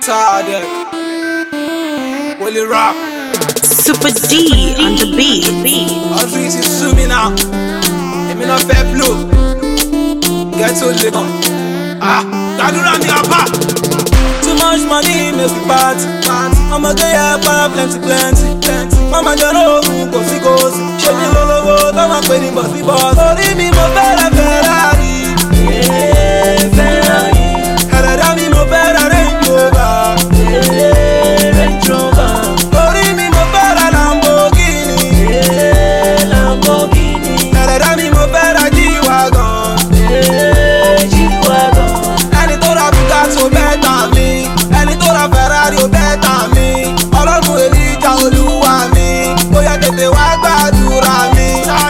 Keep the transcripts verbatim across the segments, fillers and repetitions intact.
Tardec, Willie Rap, Super D on the beat. all three is sue me now. Let me not fair flow. Get to the gun. Ah, Gadura mi apa. Too much money make me party. I'ma get ya para plenty plenty plenty. Mama jano go si go si. Show me lolowo, tama pe ni boss boss. Ori mi mo fẹ́ràn Ferrari. Yeah, Ferrari. Ẹlẹ́dàá mi mo fẹ́ràn Range Rover. Yeah, Range Rover. Ori mi mo fẹ́ràn Lamborghini. Yeah, Lamborghini. Ẹlẹ́dàá mi mo fẹ́ràn G-Wagon. Yeah, G-Wagon. Ẹni tó ra Bugatti ó bẹ́ẹ̀ tàn mí. Ẹni tó ra Ferrari ó bẹ́ẹ̀ tàn mí. Ọlọ́run Èlíjà Olúwa mi. Bóyá tètè wá gbàdúrà mi.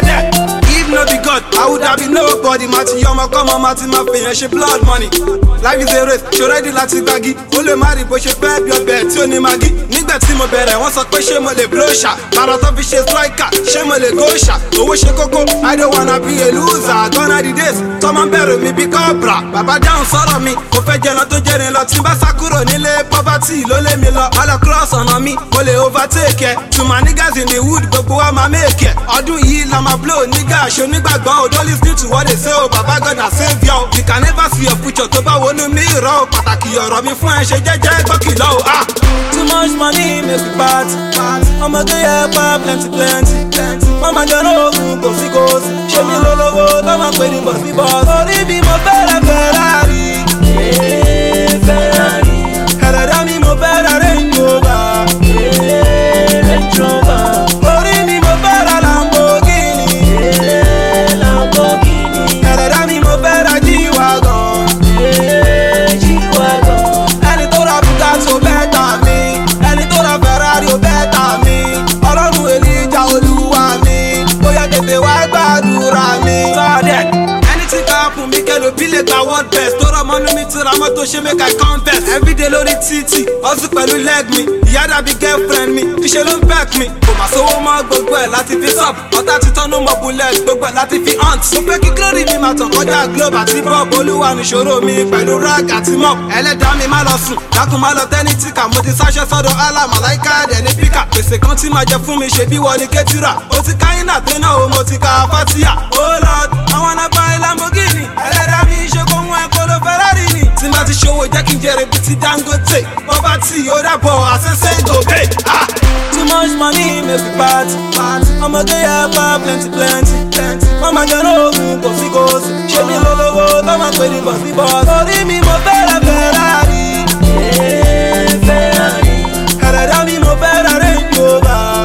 If no be God, I would have been nobody. Mati yọmọ kọ́mọ Mati ma fi yẹn ṣe blood money. Life is a race, ṣo ready láti gbági. Ó lè má rí bó ṣe fẹ́ bí ọbẹ̀ tí ó ní magi. Nígbà tí mo bẹ̀rẹ̀, wọ́n sọ pé ṣé mo lè blow ṣá. Bàrà tó fi ṣe striker, ṣé mo lè go ṣá. Owó ṣe kókó, I don't wanna be a loser. Gone are the days, tọ́mọ ń bẹ̀rù mi bí cobra. Bàbá dáhùn sọ̀rọ̀ mi, mo fẹ́ jẹun tó jẹrin lọ. Tí n bá sá kúrò nílé poverty ló lé mi lọ. Má lọ cross ọ̀nà mi, mo lè overtake ẹ. To my niggas in the wood, gbogbo wa máa make ẹ. Ọdún yìí la máa blow nígà ṣe onígbàgbọ́ o. Don't lis ten to what they say o. Bàbá God na saviour o. You can never see your future tó bá wọnú mi rọ o. Pàtàkì ọ̀rọ̀ mi fún ẹ ṣe jẹ́jẹ́ gbọ́kìlọ́ o. Ah! Too much money make me party. I'ma get ya para plenty plenty plenty. Mama jano go si go si. Show me lolowo, tama pe ni boss boss. Ori mi mo fẹ́ràn Ferrari. Yeah, Ferrari. Ẹlẹ́dàá mi mo fẹ́ràn Range Rover. Yeah, Range Rover. Ori mi mo fẹ́ràn Lamborghini. Yeah, Lamborghini. Ẹlẹ́dàá mi mo fẹ́ràn G-Wagon. Yeah, G-Wagon. Ẹni tó ra Bugatti ó bẹ́ẹ̀ tàn mí. Ẹni tó ra Ferrari ó bẹ́ẹ̀ tàn mí. Ọlọ́run Èlíjà Olúwa mi. Bóyá tètè wá gbàdúrà mi. Tardec. Anything can happen, mi kẹ́lò bí lè gba world best. Tó rọ mọ́nú mi tí ra mọ́tò ṣe make I confess. Everyday lórí títì, hustle pẹ̀lú leg mi. Ìyá dàbí girlfriend mi, iṣẹ́ ló ń back mi. Kò mà sówó mọ́ gbogbo ẹ̀ láti fi sub. Ọ̀tá ti tọ́nu mọ́ bullet, gbogbo ẹ̀ láti fi hunt. Mo fẹ́ kí glory mi máa tàn kọjá globe àti bob. Olúwa nìṣòro mi pẹ̀lú rag àti mop. Ẹlẹ́dàá mi má lọ sùn, dákun má lọ tẹ́ni tíkà. Mo ti sáṣẹ́ sọ́dọ̀ Allah, màláìka ẹ̀dẹ̀ ní píkà. Pèsè kan tí máa jẹ fún mi ṣe bí wọ́n ní kétúrà. Mo ti káyín náà tẹ́nà o, mo ti ka Fátíà. Oh Lord, I wanna buy Lamborghini. Ẹlẹ́dàá mi ṣe kó mú ẹ kó lo Ferrari ni. Tí má ti ṣòwò jẹ́ kí n jèrè bí ti Dangote. Poverty ó dàbọ̀ àṣẹṣe gòkè. Ah! Too much money make me party. I'ma get ya para plenty plenty plenty. Mama jano go si go si. Show me lolowo, tama pe ni boss boss. Ori mi mo fẹ́ràn Ferrari. Yeah, Ferrari. Ẹlẹ́dàá mi mo fẹ́ràn Range Rover.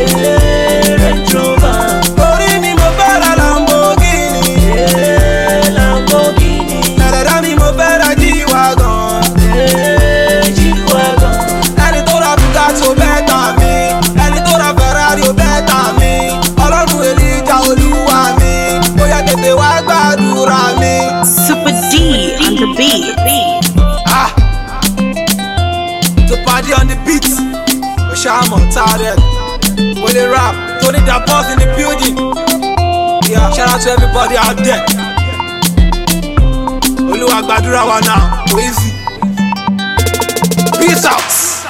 Yeah, Range Rover. Ori mi mo fẹ́ràn Lamborghini. Yeah, Lamborghini. Ẹlẹ́dàá mi mo fẹ́ràn G-Wagon. Yeah, G-Wagon. Ẹni tó ra Bugatti ó bẹ́ẹ̀ tàn mí. Ẹni tó ra Ferrari ó bẹ́ẹ̀ tàn mí. Ọlọ́run Èlíjà Olúwa mi. Bóyá tètè wá gbàdúrà mi. Super D on the beat. Ah! The party on the beat. Oshamo, Tardec, Willie Rap, Tony Da Boss in the building. Yeah, shout out to everybody out there. Olúwa gbàdúrà wa now, easy. Peace out.